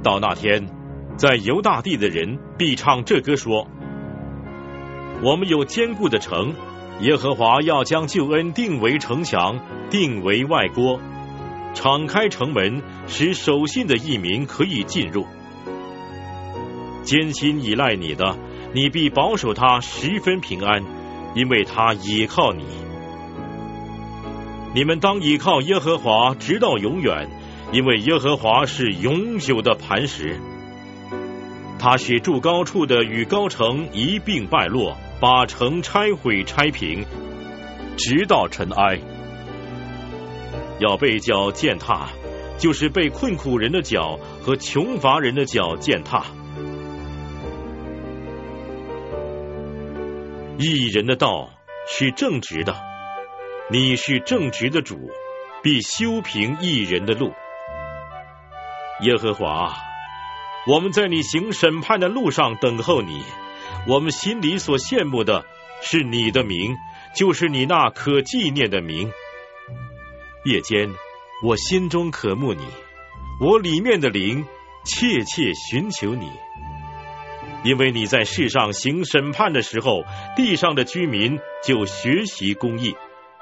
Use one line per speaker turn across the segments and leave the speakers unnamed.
到那天，在犹大地的人必唱这歌说：我们有坚固的城，耶和华要将救恩定为城墙，定为外郭，敞开城门，使守信的义民可以进入。艰辛依赖你的，你必保守他十分平安，因为他倚靠你。你们当倚靠耶和华直到永远，因为耶和华是永久的磐石。他使住高处的与高城一并败落，把城拆毁拆平，直到尘埃。要被脚践踏，就是被困苦人的脚和穷乏人的脚践踏。义人的道是正直的，你是正直的主，必修平义人的路。耶和华，我们在你行审判的路上等候你，我们心里所羡慕的是你的名，就是你那可纪念的名。夜间我心中渴慕你，我里面的灵切切寻求你。因为你在世上行审判的时候，地上的居民就学习公义。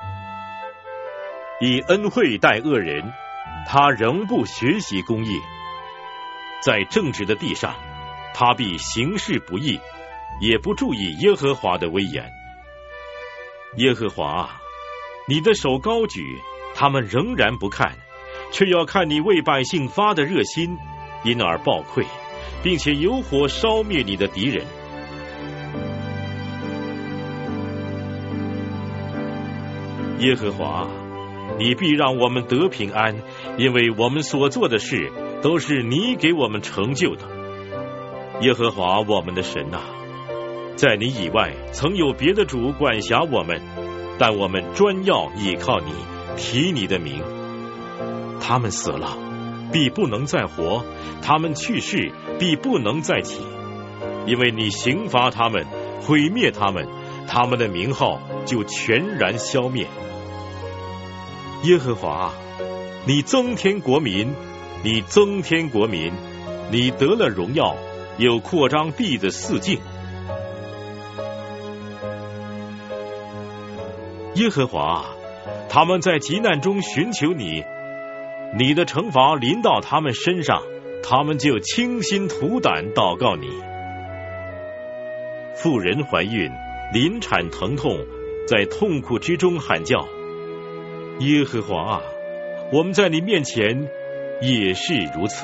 以恩惠待恶人，他仍不学习公义。在正直的地上，他必行事不义，也不注意耶和华的威严。耶和华，你的手高举，他们仍然不看，却要看你为百姓发的热心，因而报愧，并且有火烧灭你的敌人。耶和华，你必让我们得平安，因为我们所做的事都是你给我们成就的。耶和华我们的神啊，在你以外曾有别的主管辖我们，但我们专要倚靠你，提你的名。他们死了，必不能再活；他们去世，必不能再起。因为你刑罚他们，毁灭他们，他们的名号就全然消灭。耶和华，你增添国民，你增添国民，你得了荣耀，又扩张地的四境。耶和华，他们在急难中寻求你，你的惩罚临到他们身上，他们就倾心吐胆祷告你。妇人怀孕，临产疼痛，在痛苦之中喊叫。耶和华啊，我们在你面前也是如此。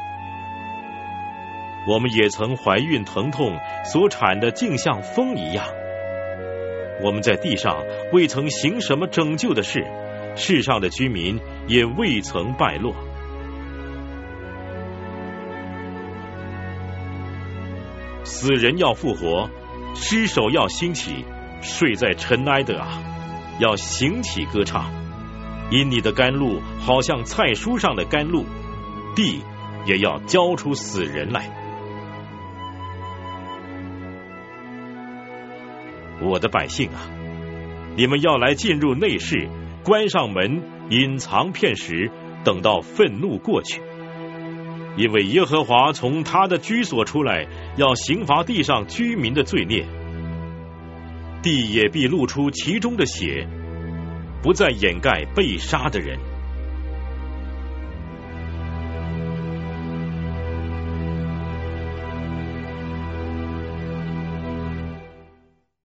我们也曾怀孕疼痛，所产的竟像风一样。我们在地上未曾行什么拯救的事，世上的居民也未曾败落。死人要复活，尸首要兴起，睡在尘埃的啊，要醒起歌唱。因你的甘露好像菜蔬上的甘露，地也要交出死人来。我的百姓啊，你们要来进入内室，关上门，隐藏片时，等到愤怒过去。因为耶和华从他的居所出来，要刑罚地上居民的罪孽，地也必露出其中的血，不再掩盖被杀的人。